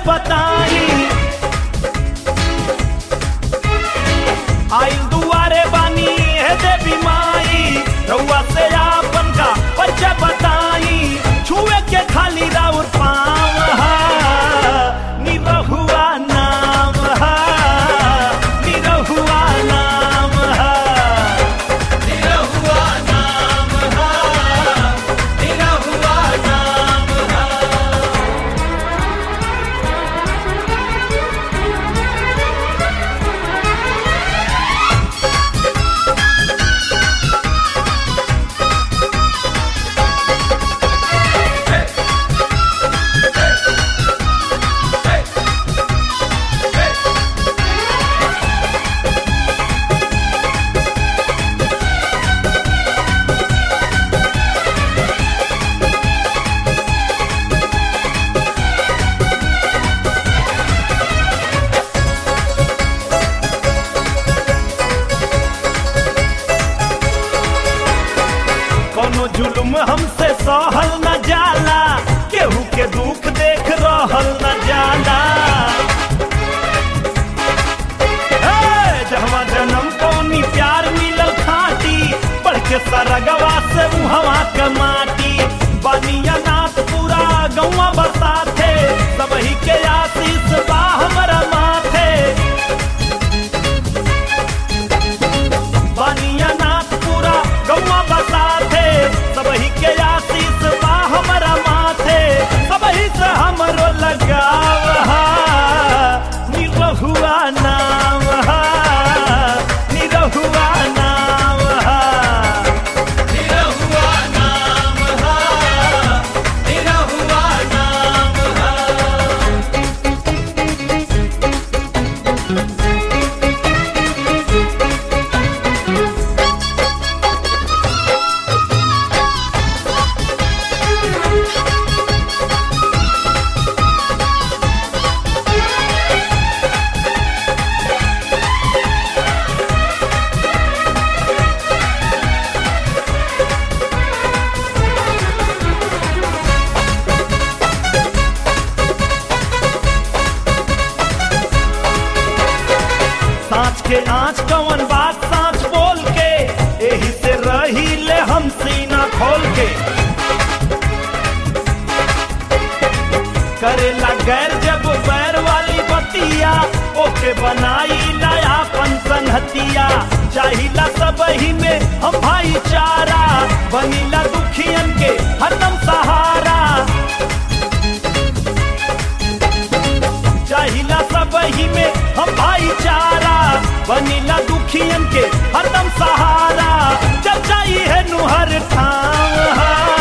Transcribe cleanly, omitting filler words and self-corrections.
बताई आइल दुआरे बानी है देवी माई रउआ से आपन का बच्चा बताई छुए के खाली राउर पाँव निरहुआ नाम निरहुआ नाम निरहुआ नाम निरहुआ नाम कोनो जुल्म हमसे सहल न जाला केहू के दुख देख रहल न जाला जहवा जन्म कोनी प्यार मिलल खाटी बढ़ के सरगवा से मुहवा के माटी बनिया नाथ पूरा गौवा बसाथे सबही के आशीष बा हमरा माथे बनिया नाथ पूरा गौवा बसाथे सबही के आशीष बा हमरा माथे सबही से हमरो लगाव निरहुआ नाम निरहुआ नाम निरहुआ नाम निरहुआ नाम सांच के आँच कवन बात सांच बोल के एही से रही ले हम सीना खोल के करेला गैर जब बैर वाली बतिया ओके बनाई नयापन संहतिया चाहिला सबही में हम भाईचारा बनीला दुखियन के हरदम सहारा चाहिला सबही में हम भाईचारा बनीला दुखियन के हरदम सहारा चचाई है नुहर ठाव